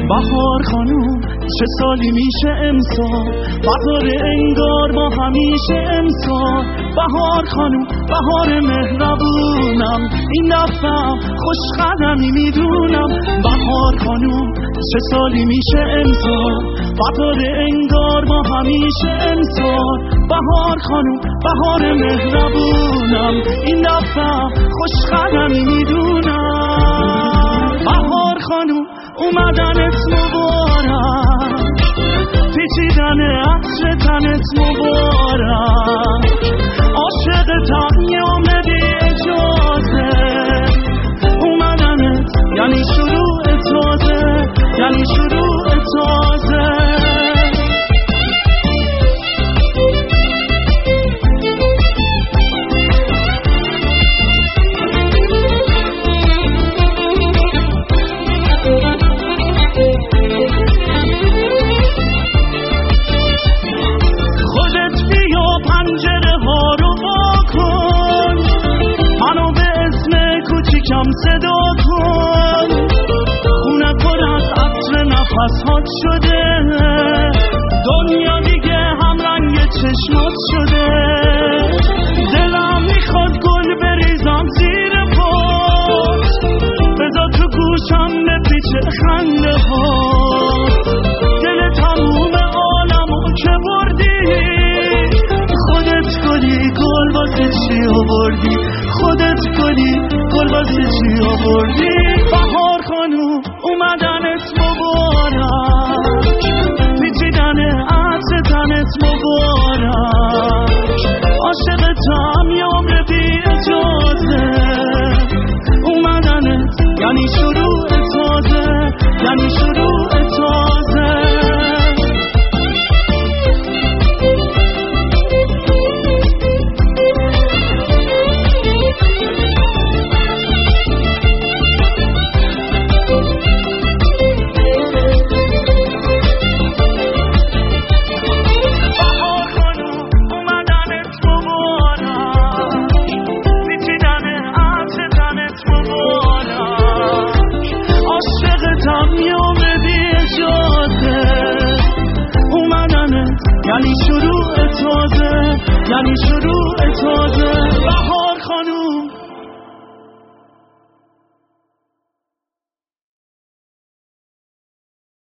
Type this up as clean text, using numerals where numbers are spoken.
بهار خانوم چه سالی میشه امسال، بهار انگار ما همیشه امسال. بهار خانوم بهار مهربونم، این دفعه خوش قدمی میدونم. بهار خانوم چه سالی میشه امسال، بهار انگار ما همیشه امسال. بهار خانوم بهار مهربونم، این دفعه خوش قدمی میدونم. بهار خانوم اومدنت مبارک، پیچیدن عطر تنت مبارک. عاشقتم یه عمر بی اجازه، اومدنت یعنی شروع تازه، یعنی شروع تازه. صدا کن خونه پر از عطر نفسات شده، دنیا دیگه هم رنگ چشمات شده. دلم میخواد گل بریزم زیر پات، بذار تو گوشم بپیچه خنده ها. دل تموم عالمو که بردی، خودت گلی گل واسه چی آوردی، خودت گلی گل واسه چی آوردی. بهار خانوم اومدنت مبارک، پیچیدن عطر تنت مبارک. عاشقتم یه عمر بی اجازه، اومدنت یعنی شروع تازه، یعنی شروع تازه. یعنی شروع تازه، یعنی شروع